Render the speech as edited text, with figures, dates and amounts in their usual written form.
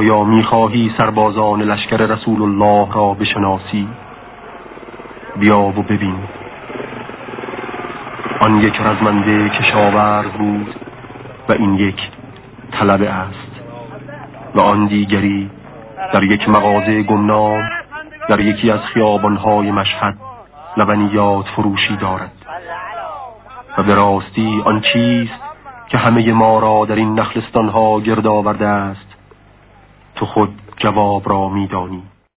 آیا می‌خواهی سربازان لشکر رسول الله را بشناسی؟ بیا و ببین. آن یک رزمنده کشاورز بود و این یک طلبه است و آن دیگری در یک مغازه گمنام در یکی از خیابان‌های مشهد لبنیات فروشی دارد. و به راستی آن چیست که همه ما را در این نخلستان‌ها گرد آورده است؟ تو خود جواب را می‌دانی.